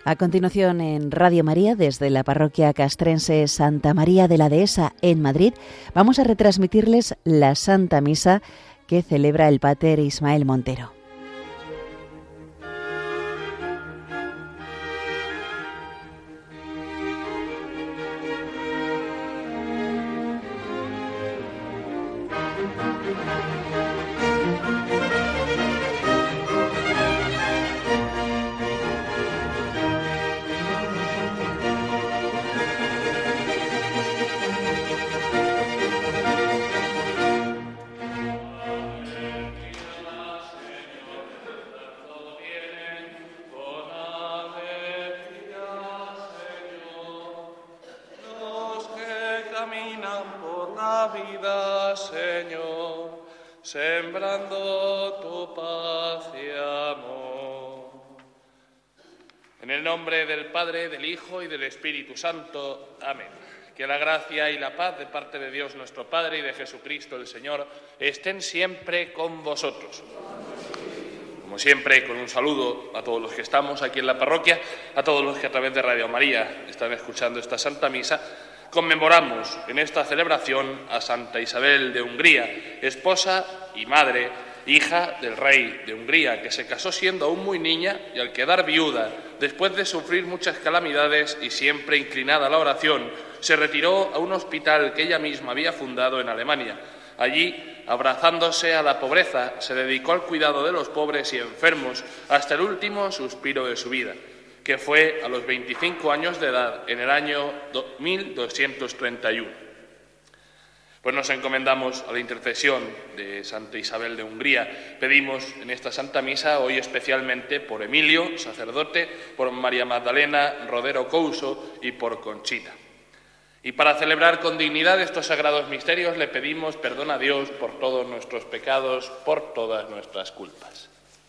A continuación, en Radio María, desde la parroquia castrense Santa María de la Dehesa, en Madrid, vamos a retransmitirles la Santa Misa que celebra el Pater Ismael Montero. Sembrando tu paz y amor. En el nombre del Padre, del Hijo y del Espíritu Santo. Amén. Que la gracia y la paz de parte de Dios nuestro Padre y de Jesucristo el Señor estén siempre con vosotros. Como siempre, con un saludo a todos los que estamos aquí en la parroquia, a todos los que a través de Radio María están escuchando esta Santa Misa. Conmemoramos en esta celebración a Santa Isabel de Hungría, esposa y madre, hija del rey de Hungría, que se casó siendo aún muy niña y al quedar viuda, después de sufrir muchas calamidades y siempre inclinada a la oración, se retiró a un hospital que ella misma había fundado en Alemania. Allí, abrazándose a la pobreza, se dedicó al cuidado de los pobres y enfermos hasta el último suspiro de su vida, que fue a los 25 años de edad, en el año 1231. Pues nos encomendamos a la intercesión de Santa Isabel de Hungría. Pedimos en esta Santa Misa hoy especialmente por Emilio, sacerdote, por María Magdalena Rodero Couso y por Conchita. Y para celebrar con dignidad estos sagrados misterios le pedimos perdón a Dios por todos nuestros pecados, por todas nuestras culpas.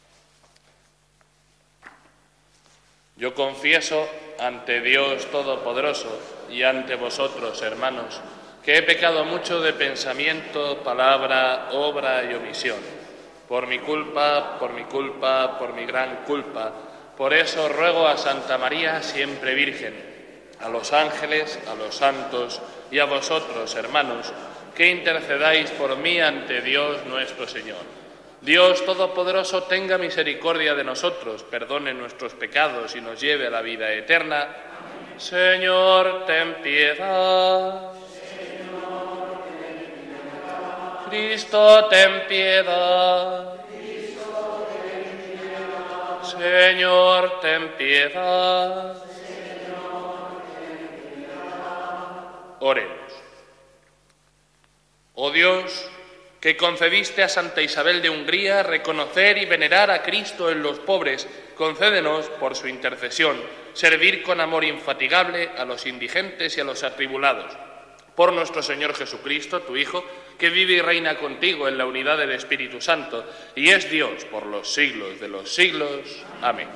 Yo confieso ante Dios Todopoderoso y ante vosotros, hermanos, que he pecado mucho de pensamiento, palabra, obra y omisión. Por mi culpa, por mi gran culpa. Por eso ruego a Santa María, siempre Virgen, a los ángeles, a los santos y a vosotros, hermanos, que intercedáis por mí ante Dios nuestro Señor. Dios Todopoderoso tenga misericordia de nosotros, perdone nuestros pecados y nos lleve a la vida eterna. Señor, ten piedad. Señor, ten piedad. Cristo, ten piedad. Cristo, ten piedad. Señor, ten piedad. Señor, ten piedad. Oremos. Oh Dios, que concediste a Santa Isabel de Hungría reconocer y venerar a Cristo en los pobres, concédenos, por su intercesión, servir con amor infatigable a los indigentes y a los atribulados. Por nuestro Señor Jesucristo, tu Hijo, que vive y reina contigo en la unidad del Espíritu Santo, y es Dios por los siglos de los siglos. Amén.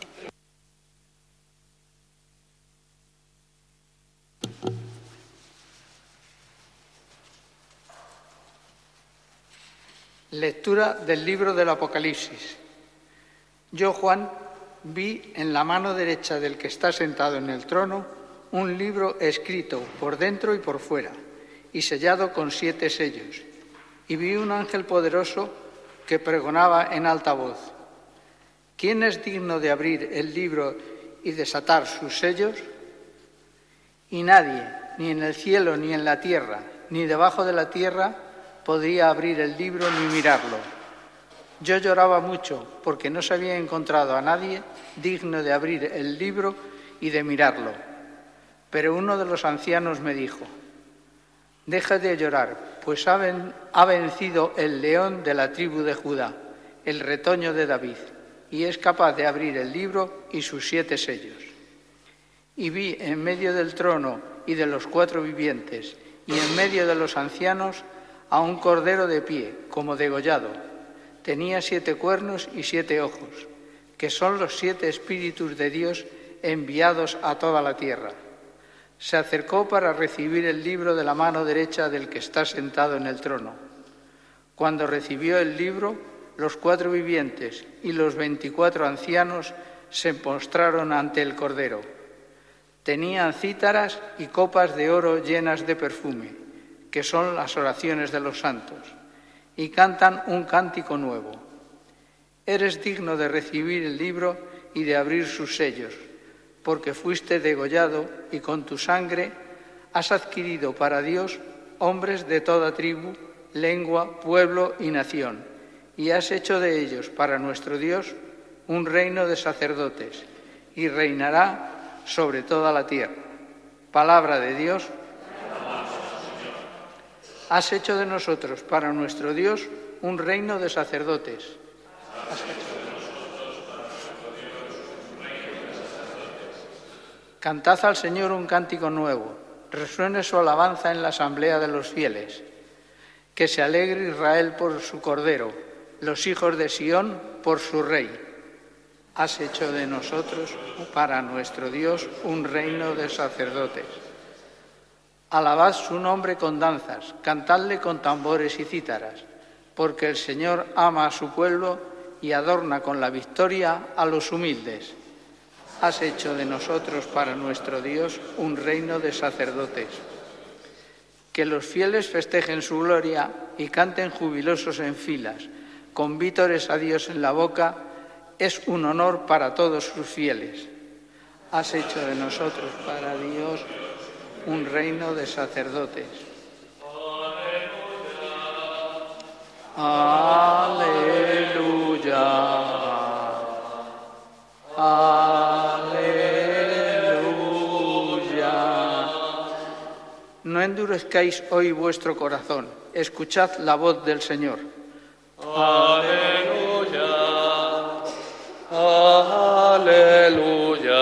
Lectura del libro del Apocalipsis. Yo, Juan, vi en la mano derecha del que está sentado en el trono un libro escrito por dentro y por fuera, y sellado con 7 sellos. Y vi un ángel poderoso que pregonaba en alta voz: ¿quién es digno de abrir el libro y desatar sus sellos? Y nadie, ni en el cielo, ni en la tierra, ni debajo de la tierra, podía abrir el libro ni mirarlo. Yo lloraba mucho porque no se había encontrado a nadie digno de abrir el libro y de mirarlo. Pero uno de los ancianos me dijo: deja de llorar, pues ha vencido el león de la tribu de Judá, el retoño de David, y es capaz de abrir el libro y sus 7 sellos. Y vi en medio del trono y de los 4 vivientes, y en medio de los ancianos, a un cordero de pie, como degollado. Tenía 7 cuernos y 7 ojos, que son los 7 espíritus de Dios enviados a toda la tierra. Se acercó para recibir el libro de la mano derecha del que está sentado en el trono. Cuando recibió el libro, los 4 vivientes y los 24 ancianos se postraron ante el Cordero. Tenían cítaras y copas de oro llenas de perfume, que son las oraciones de los santos, y cantan un cántico nuevo. Eres digno de recibir el libro y de abrir sus sellos, porque fuiste degollado y con tu sangre has adquirido para Dios hombres de toda tribu, lengua, pueblo y nación, y has hecho de ellos para nuestro Dios un reino de sacerdotes, y reinará sobre toda la tierra. Palabra de Dios. Has hecho de nosotros para nuestro Dios un reino de sacerdotes. Cantad al Señor un cántico nuevo, resuene su alabanza en la asamblea de los fieles. Que se alegre Israel por su Cordero, los hijos de Sión por su Rey. Has hecho de nosotros para nuestro Dios un reino de sacerdotes. Alabad su nombre con danzas, cantadle con tambores y cítaras, porque el Señor ama a su pueblo y adorna con la victoria a los humildes. Has hecho de nosotros para nuestro Dios un reino de sacerdotes. Que los fieles festejen su gloria y canten jubilosos en filas, con vítores a Dios en la boca, es un honor para todos sus fieles. Has hecho de nosotros para Dios un reino de sacerdotes. Aleluya. Aleluya. No endurezcáis hoy vuestro corazón. Escuchad la voz del Señor. Aleluya. Aleluya.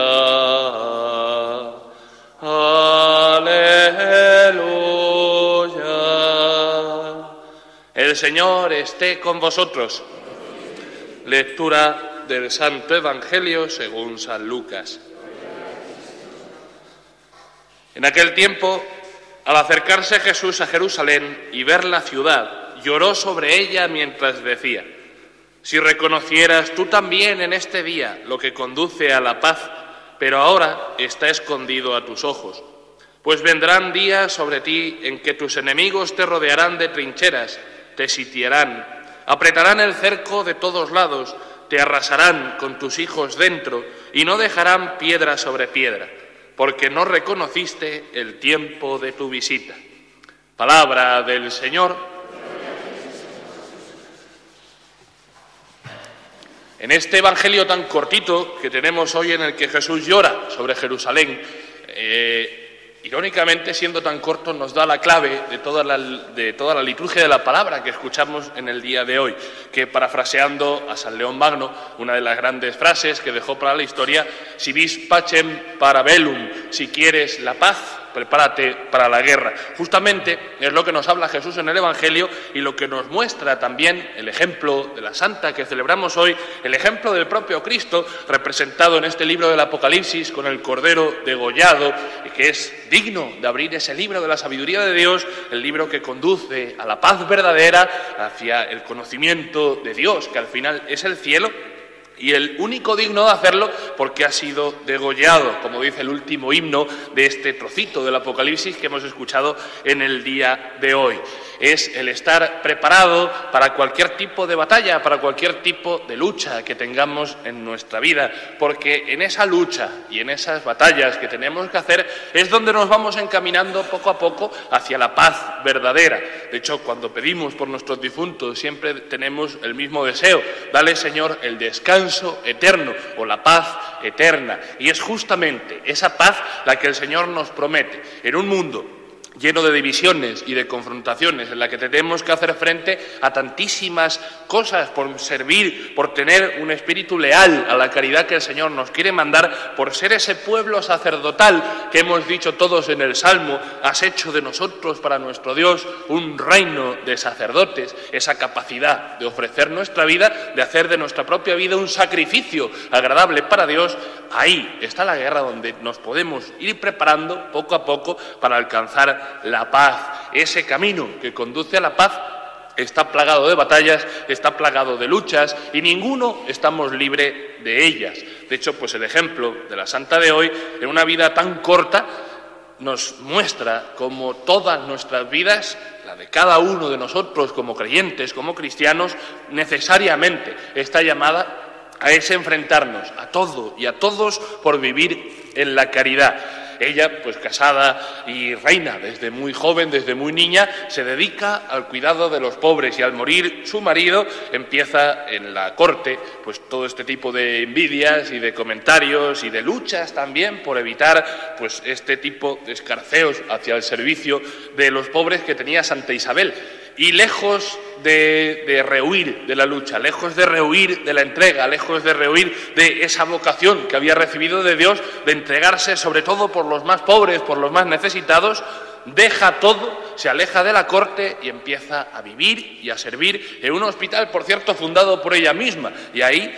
Aleluya. El Señor esté con vosotros. Lectura del Santo Evangelio según San Lucas. En aquel tiempo, al acercarse Jesús a Jerusalén y ver la ciudad, lloró sobre ella mientras decía: si reconocieras tú también en este día lo que conduce a la paz, pero ahora está escondido a tus ojos. Pues vendrán días sobre ti en que tus enemigos te rodearán de trincheras, te sitiarán, apretarán el cerco de todos lados, te arrasarán con tus hijos dentro y no dejarán piedra sobre piedra, porque no reconociste el tiempo de tu visita. Palabra del Señor. En este Evangelio tan cortito que tenemos hoy en el que Jesús llora sobre Jerusalén, irónicamente, siendo tan corto, nos da la clave de toda la liturgia de la palabra que escuchamos en el día de hoy, que, parafraseando a San León Magno, una de las grandes frases que dejó para la historia: si vis pacem para bellum, si quieres la paz, prepárate para la guerra. Justamente es lo que nos habla Jesús en el Evangelio y lo que nos muestra también el ejemplo de la Santa que celebramos hoy, el ejemplo del propio Cristo, representado en este libro del Apocalipsis con el Cordero degollado, que es digno de abrir ese libro de la sabiduría de Dios, el libro que conduce a la paz verdadera, hacia el conocimiento de Dios, que al final es el cielo, y el único digno de hacerlo porque ha sido degollado, como dice el último himno de este trocito del Apocalipsis que hemos escuchado en el día de hoy. Es el estar preparado para cualquier tipo de batalla, para cualquier tipo de lucha que tengamos en nuestra vida, porque en esa lucha y en esas batallas que tenemos que hacer es donde nos vamos encaminando poco a poco hacia la paz verdadera. De hecho, cuando pedimos por nuestros difuntos siempre tenemos el mismo deseo: dale, Señor, el descanso eterno o la paz eterna. Y es justamente esa paz la que el Señor nos promete en un mundo lleno de divisiones y de confrontaciones, en la que tenemos que hacer frente a tantísimas cosas por servir, por tener un espíritu leal a la caridad que el Señor nos quiere mandar, por ser ese pueblo sacerdotal que hemos dicho todos en el Salmo: has hecho de nosotros para nuestro Dios un reino de sacerdotes. Esa capacidad de ofrecer nuestra vida, de hacer de nuestra propia vida un sacrificio agradable para Dios. Ahí está la guerra donde nos podemos ir preparando poco a poco para alcanzar la paz, ese camino que conduce a la paz está plagado de batallas, está plagado de luchas y ninguno estamos libre de ellas. De hecho, pues el ejemplo de la santa de hoy, en una vida tan corta, nos muestra cómo todas nuestras vidas, la de cada uno de nosotros como creyentes, como cristianos, necesariamente está llamada a ese enfrentarnos a todo y a todos por vivir en la caridad. Ella, pues casada y reina desde muy joven, desde muy niña, se dedica al cuidado de los pobres y al morir su marido empieza en la corte pues todo este tipo de envidias y de comentarios y de luchas también por evitar pues este tipo de escarceos hacia el servicio de los pobres que tenía Santa Isabel. Y lejos de rehuir de la lucha, lejos de rehuir de la entrega, lejos de rehuir de esa vocación que había recibido de Dios, de entregarse sobre todo por los más pobres, por los más necesitados, deja todo, se aleja de la corte y empieza a vivir y a servir en un hospital, por cierto, fundado por ella misma. Y ahí,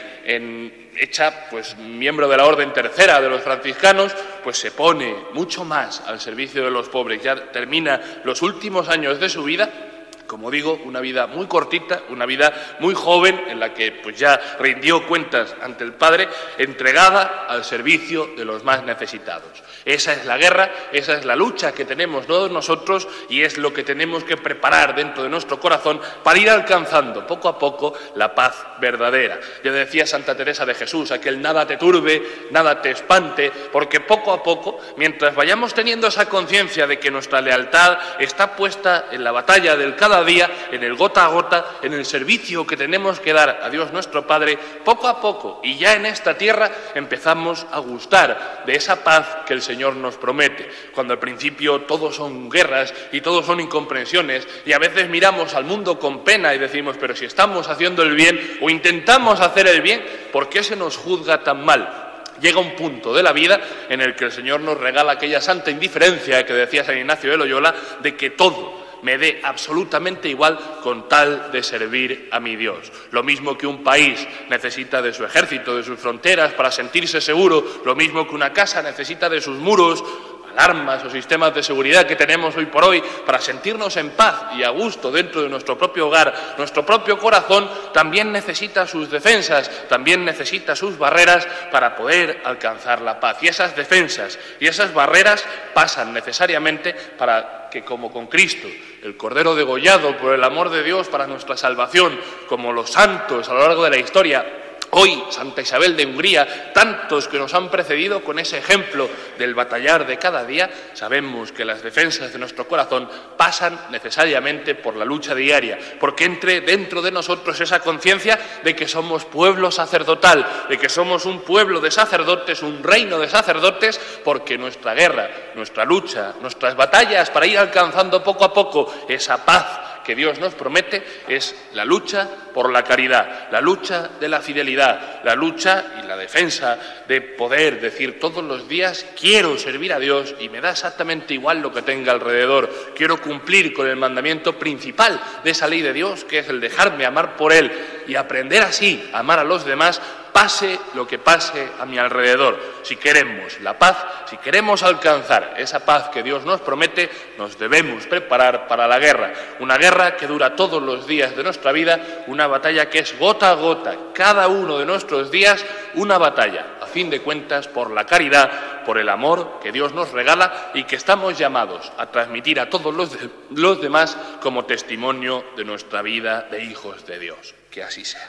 hecha pues miembro de la Orden Tercera de los franciscanos, pues se pone mucho más al servicio de los pobres. Ya termina los últimos años de su vida, como digo, una vida muy cortita, una vida muy joven, en la que pues ya rindió cuentas ante el Padre, entregada al servicio de los más necesitados. Esa es la guerra, esa es la lucha que tenemos todos nosotros y es lo que tenemos que preparar dentro de nuestro corazón para ir alcanzando poco a poco la paz verdadera. Ya decía Santa Teresa de Jesús, aquel nada te turbe, nada te espante, porque poco a poco, mientras vayamos teniendo esa conciencia de que nuestra lealtad está puesta en la batalla del cada día, en el gota a gota, en el servicio que tenemos que dar a Dios nuestro Padre, poco a poco y ya en esta tierra empezamos a gustar de esa paz que el Señor nos promete. Cuando al principio todo son guerras y todo son incomprensiones y a veces miramos al mundo con pena y decimos, pero si estamos haciendo el bien o intentamos hacer el bien, ¿por qué se nos juzga tan mal? Llega un punto de la vida en el que el Señor nos regala aquella santa indiferencia que decía San Ignacio de Loyola, de que todo me dé absolutamente igual con tal de servir a mi Dios. Lo mismo que un país necesita de su ejército, de sus fronteras para sentirse seguro, lo mismo que una casa necesita de sus muros, alarmas o sistemas de seguridad que tenemos hoy por hoy para sentirnos en paz y a gusto dentro de nuestro propio hogar, nuestro propio corazón también necesita sus defensas, también necesita sus barreras para poder alcanzar la paz. Y esas defensas y esas barreras pasan necesariamente para que, como con Cristo, el Cordero degollado por el amor de Dios para nuestra salvación, como los santos a lo largo de la historia, hoy Santa Isabel de Hungría, tantos que nos han precedido con ese ejemplo del batallar de cada día, sabemos que las defensas de nuestro corazón pasan necesariamente por la lucha diaria, porque entre dentro de nosotros esa conciencia de que somos pueblo sacerdotal, de que somos un pueblo de sacerdotes, un reino de sacerdotes, porque nuestra guerra, nuestra lucha, nuestras batallas para ir alcanzando poco a poco esa paz que Dios nos promete es la lucha por la caridad, la lucha de la fidelidad, la lucha y la defensa de poder decir todos los días quiero servir a Dios y me da exactamente igual lo que tenga alrededor, quiero cumplir con el mandamiento principal de esa ley de Dios, que es el dejarme amar por Él y aprender así a amar a los demás, pase lo que pase a mi alrededor. Si queremos la paz, si queremos alcanzar esa paz que Dios nos promete, nos debemos preparar para la guerra. Una guerra que dura todos los días de nuestra vida, una batalla que es gota a gota, cada uno de nuestros días, una batalla, a fin de cuentas, por la caridad, por el amor que Dios nos regala y que estamos llamados a transmitir a todos los demás como testimonio de nuestra vida de hijos de Dios. Que así sea.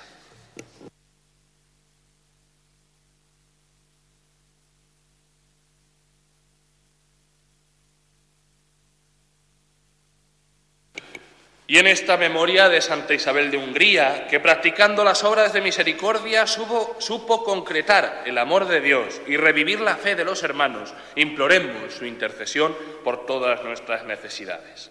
Y en esta memoria de Santa Isabel de Hungría, que practicando las obras de misericordia supo concretar el amor de Dios y revivir la fe de los hermanos, imploremos su intercesión por todas nuestras necesidades.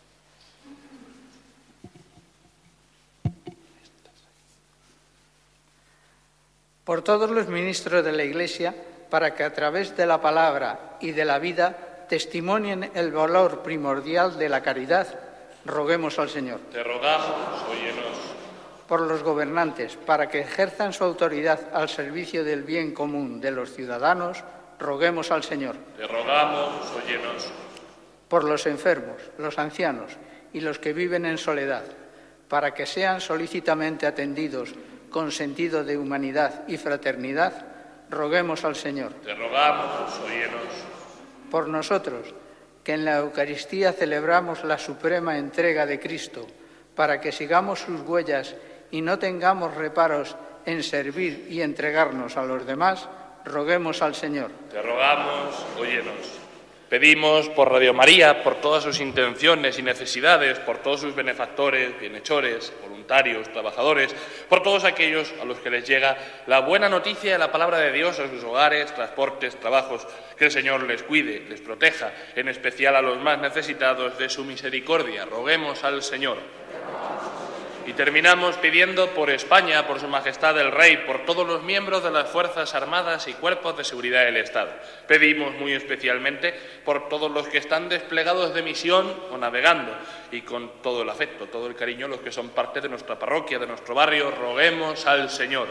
Por todos los ministros de la Iglesia, para que a través de la palabra y de la vida testimonien el valor primordial de la caridad, roguemos al Señor. Te rogamos, óyenos. Por los gobernantes, para que ejerzan su autoridad al servicio del bien común de los ciudadanos, roguemos al Señor. Te rogamos, óyenos. Por los enfermos, los ancianos y los que viven en soledad, para que sean solícitamente atendidos con sentido de humanidad y fraternidad, roguemos al Señor. Te rogamos, óyenos. Por nosotros, que en la Eucaristía celebramos la suprema entrega de Cristo, para que sigamos sus huellas y no tengamos reparos en servir y entregarnos a los demás, roguemos al Señor. Te rogamos, óyenos. Pedimos por Radio María, por todas sus intenciones y necesidades, por todos sus benefactores, bienhechores, voluntarios, trabajadores, por todos aquellos a los que les llega la buena noticia de la palabra de Dios a sus hogares, transportes, trabajos, que el Señor les cuide, les proteja, en especial a los más necesitados de su misericordia. Roguemos al Señor. Y terminamos pidiendo por España, por Su Majestad el Rey, por todos los miembros de las Fuerzas Armadas y cuerpos de seguridad del Estado. Pedimos muy especialmente por todos los que están desplegados de misión o navegando, y con todo el afecto, todo el cariño, los que son parte de nuestra parroquia, de nuestro barrio, roguemos al Señor.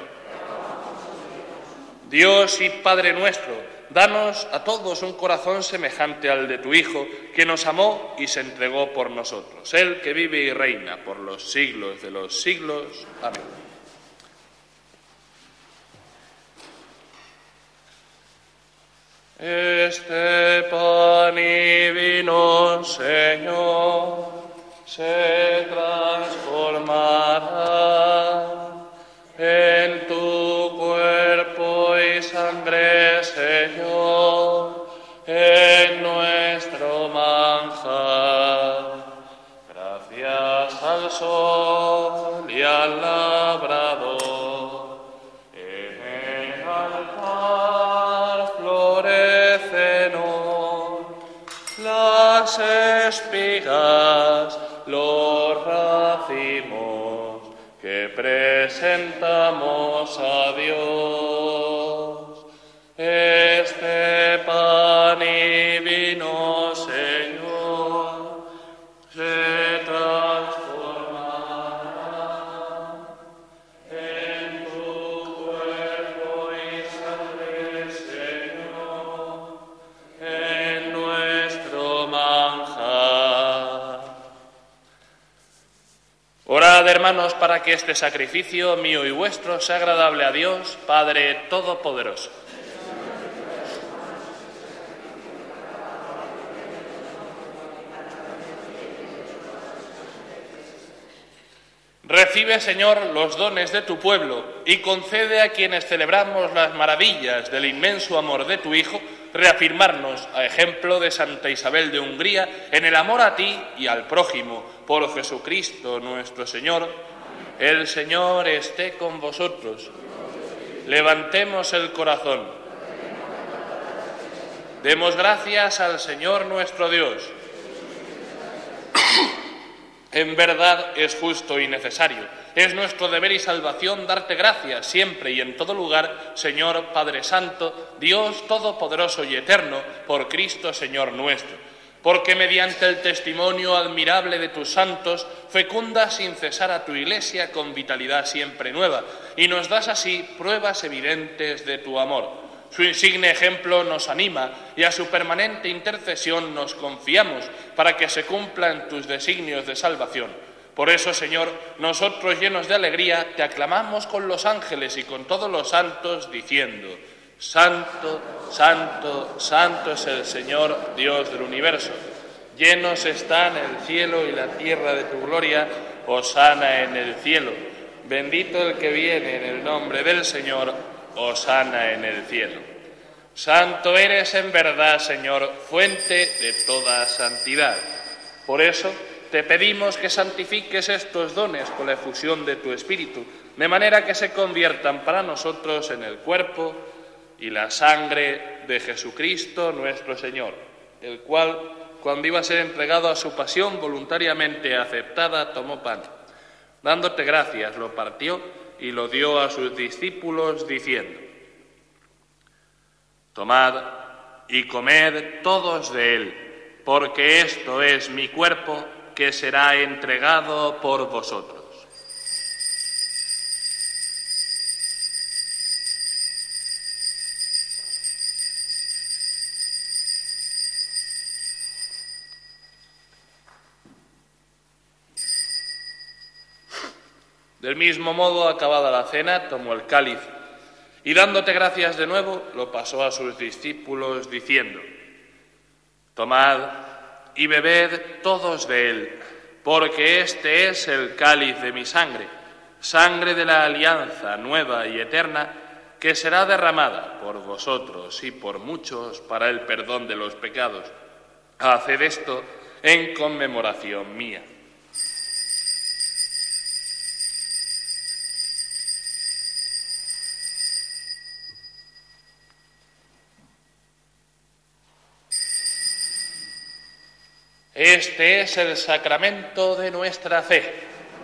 Dios y Padre nuestro, danos a todos un corazón semejante al de tu Hijo, que nos amó y se entregó por nosotros. Él que vive y reina por los siglos de los siglos. Amén. Este pan y vino, Señor, se transformará en tu cuerpo y sangre, Señor, en nuestro manjar. Gracias al sol y al labrador, en el altar florecen hoy las espigas, los racimos que presentamos a Dios. Este pan y vino, Señor, se transformará en tu cuerpo y sangre, Señor, en nuestro manjar. Orad, hermanos, para que este sacrificio mío y vuestro sea agradable a Dios, Padre Todopoderoso. Recibe, Señor, los dones de tu pueblo y concede a quienes celebramos las maravillas del inmenso amor de tu Hijo, reafirmarnos, a ejemplo de Santa Isabel de Hungría, en el amor a ti y al prójimo, por Jesucristo nuestro Señor. El Señor esté con vosotros. Levantemos el corazón. Demos gracias al Señor nuestro Dios. En verdad es justo y necesario. Es nuestro deber y salvación darte gracias siempre y en todo lugar, Señor Padre Santo, Dios Todopoderoso y Eterno, por Cristo Señor nuestro. Porque mediante el testimonio admirable de tus santos, fecundas sin cesar a tu Iglesia con vitalidad siempre nueva, y nos das así pruebas evidentes de tu amor. Su insigne ejemplo nos anima y a su permanente intercesión nos confiamos para que se cumplan tus designios de salvación. Por eso, Señor, nosotros llenos de alegría te aclamamos con los ángeles y con todos los santos diciendo: Santo, Santo, Santo es el Señor Dios del universo. Llenos están el cielo y la tierra de tu gloria. Hosana en el cielo. Bendito el que viene en el nombre del Señor. Hosana en el cielo. Santo eres en verdad, Señor, fuente de toda santidad. Por eso te pedimos que santifiques estos dones con la efusión de tu Espíritu, de manera que se conviertan para nosotros en el cuerpo y la sangre de Jesucristo nuestro Señor, el cual, cuando iba a ser entregado a su pasión voluntariamente aceptada, tomó pan. Dándote gracias, lo partió y lo dio a sus discípulos, diciendo: Tomad y comed todos de él, porque esto es mi cuerpo, que será entregado por vosotros. Del mismo modo, acabada la cena, tomó el cáliz y, dándote gracias de nuevo, lo pasó a sus discípulos diciendo: Tomad y bebed todos de él, porque este es el cáliz de mi sangre, sangre de la alianza nueva y eterna, que será derramada por vosotros y por muchos para el perdón de los pecados. Haced esto en conmemoración mía. Este es el sacramento de nuestra fe.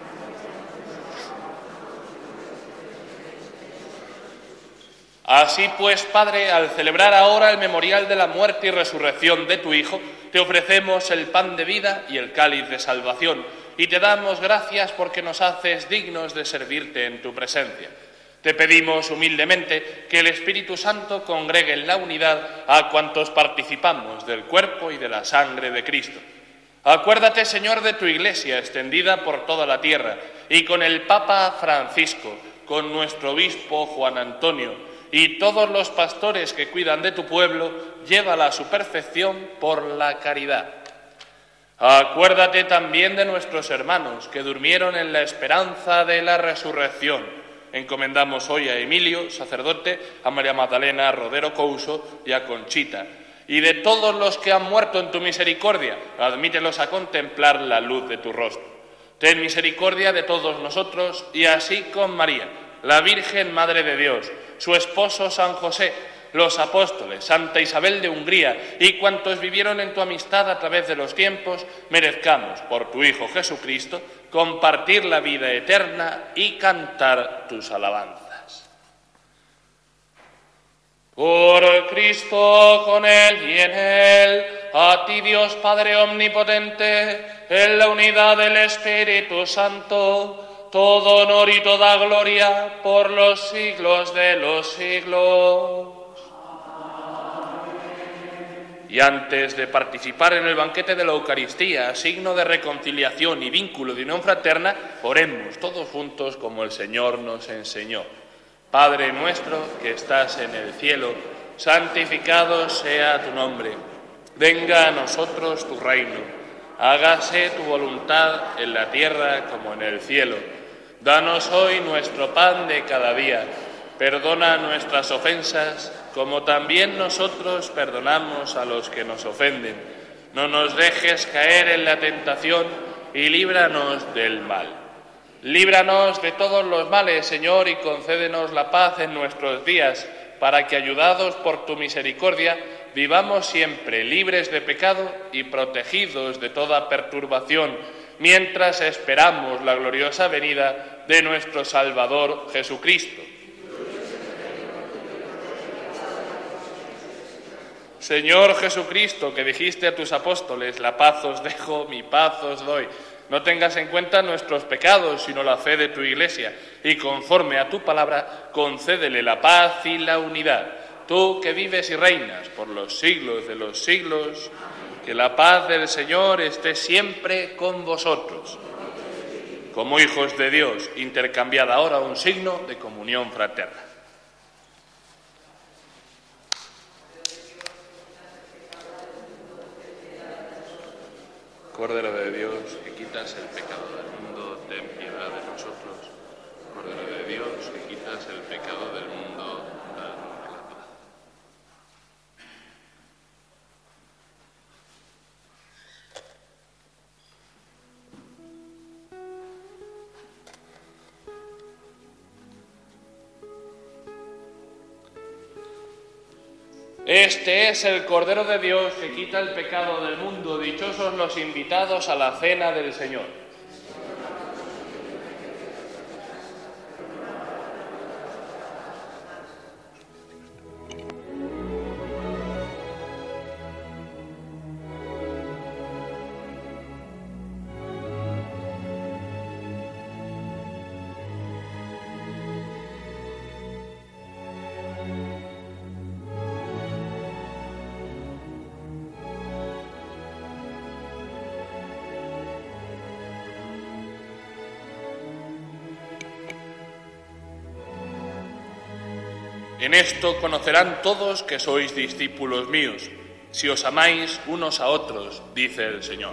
Así pues, Padre, al celebrar ahora el memorial de la muerte y resurrección de tu Hijo, te ofrecemos el pan de vida y el cáliz de salvación, y te damos gracias porque nos haces dignos de servirte en tu presencia. Te pedimos humildemente que el Espíritu Santo congregue en la unidad a cuantos participamos del cuerpo y de la sangre de Cristo. Acuérdate, Señor, de tu Iglesia extendida por toda la tierra, y con el Papa Francisco, con nuestro obispo Juan Antonio, y todos los pastores que cuidan de tu pueblo, llévala a su perfección por la caridad. Acuérdate también de nuestros hermanos que durmieron en la esperanza de la resurrección. Encomendamos hoy a Emilio, sacerdote, a María Magdalena Rodero Couso y a Conchita. Y de todos los que han muerto en tu misericordia, admítelos a contemplar la luz de tu rostro. Ten misericordia de todos nosotros, y así con María, la Virgen Madre de Dios, su esposo San José, los apóstoles, Santa Isabel de Hungría y cuantos vivieron en tu amistad a través de los tiempos, merezcamos, por tu Hijo Jesucristo, compartir la vida eterna y cantar tus alabanzas. Por Cristo, con Él y en Él, a ti Dios Padre Omnipotente, en la unidad del Espíritu Santo, todo honor y toda gloria por los siglos de los siglos. Y antes de participar en el banquete de la Eucaristía, signo de reconciliación y vínculo de unión fraterna, oremos todos juntos como el Señor nos enseñó. Padre nuestro que estás en el cielo, santificado sea tu nombre. Venga a nosotros tu reino. Hágase tu voluntad en la tierra como en el cielo. Danos hoy nuestro pan de cada día. Perdona nuestras ofensas, como también nosotros perdonamos a los que nos ofenden. No nos dejes caer en la tentación y líbranos del mal. Líbranos de todos los males, Señor, y concédenos la paz en nuestros días, para que, ayudados por tu misericordia, vivamos siempre libres de pecado y protegidos de toda perturbación, mientras esperamos la gloriosa venida de nuestro Salvador Jesucristo. Señor Jesucristo, que dijiste a tus apóstoles: la paz os dejo, mi paz os doy. No tengas en cuenta nuestros pecados, sino la fe de tu Iglesia, y conforme a tu palabra, concédele la paz y la unidad. Tú que vives y reinas por los siglos de los siglos, que la paz del Señor esté siempre con vosotros. Como hijos de Dios, intercambiad ahora un signo de comunión fraterna. Cordero de Dios, que quitas el pecado del mundo, ten piedad de nosotros. Cordero de Dios, que quitas el pecado del mundo, danos la paz. Este es el Cordero de Dios que quita el pecado del mundo. Dichosos los invitados a la cena del Señor. En esto conocerán todos que sois discípulos míos, si os amáis unos a otros, dice el Señor.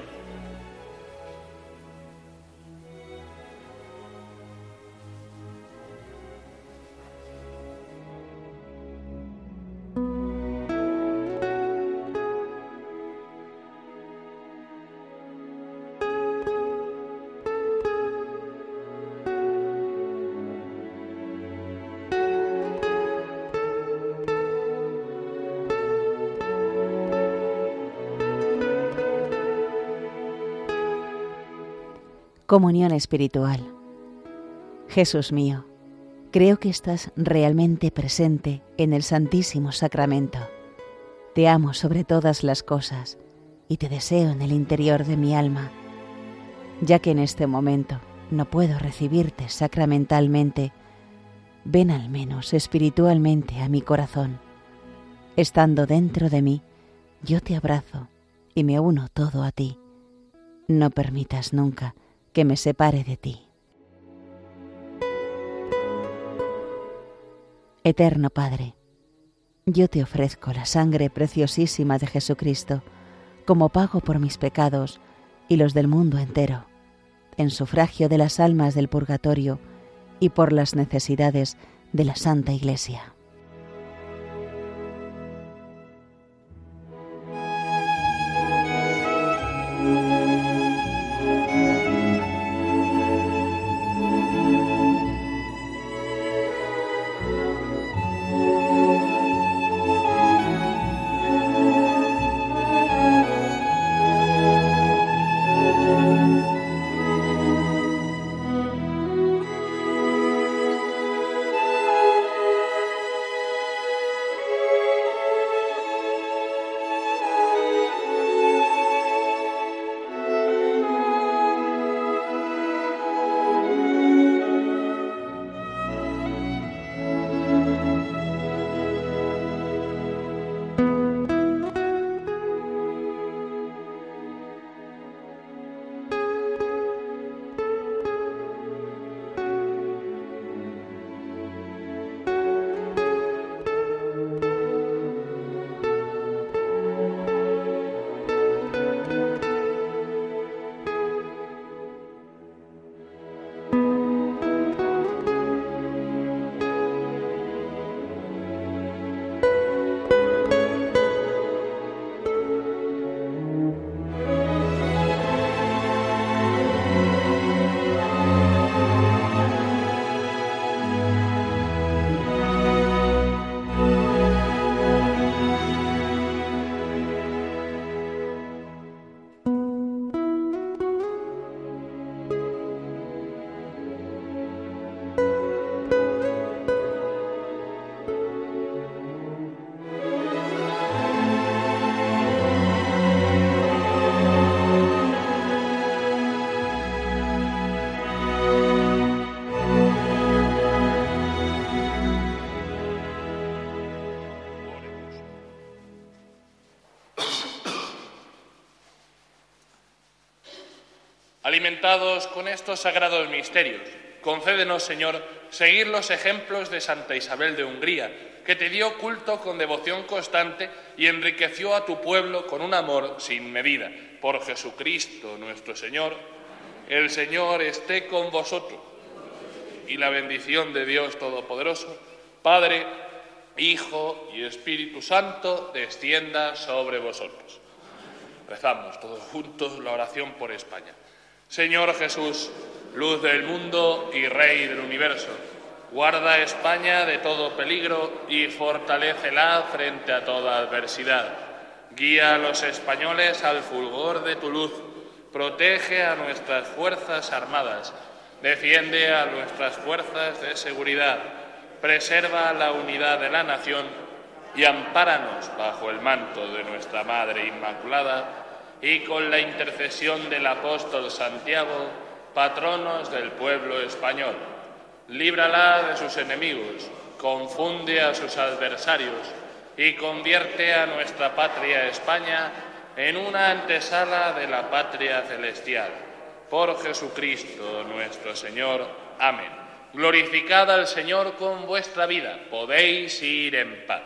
Comunión espiritual. Jesús mío, creo que estás realmente presente en el Santísimo Sacramento. Te amo sobre todas las cosas y te deseo en el interior de mi alma. Ya que en este momento no puedo recibirte sacramentalmente, ven al menos espiritualmente a mi corazón. Estando dentro de mí, yo te abrazo y me uno todo a ti. No permitas nunca que me separe de ti. Eterno Padre, yo te ofrezco la sangre preciosísima de Jesucristo como pago por mis pecados y los del mundo entero, en sufragio de las almas del purgatorio y por las necesidades de la Santa Iglesia. Alimentados con estos sagrados misterios, concédenos, Señor, seguir los ejemplos de Santa Isabel de Hungría, que te dio culto con devoción constante y enriqueció a tu pueblo con un amor sin medida. Por Jesucristo nuestro Señor, el Señor esté con vosotros. Y la bendición de Dios Todopoderoso, Padre, Hijo y Espíritu Santo, descienda sobre vosotros. Rezamos todos juntos la oración por España. Señor Jesús, luz del mundo y Rey del universo, guarda a España de todo peligro y fortalécela frente a toda adversidad. Guía a los españoles al fulgor de tu luz, protege a nuestras fuerzas armadas, defiende a nuestras fuerzas de seguridad, preserva la unidad de la nación y ampáranos bajo el manto de nuestra Madre Inmaculada y con la intercesión del apóstol Santiago, patronos del pueblo español. Líbrala de sus enemigos, confunde a sus adversarios y convierte a nuestra patria España en una antesala de la patria celestial. Por Jesucristo nuestro Señor. Amén. Glorificad al Señor con vuestra vida. Podéis ir en paz.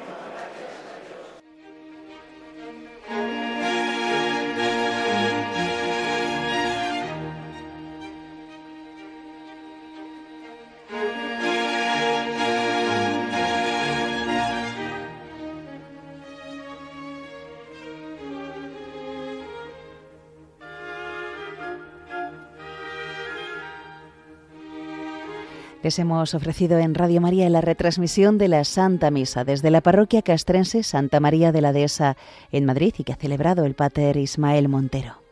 Les hemos ofrecido en Radio María la retransmisión de la Santa Misa desde la parroquia castrense Santa María de la Dehesa en Madrid y que ha celebrado el Pater Ismael Montero.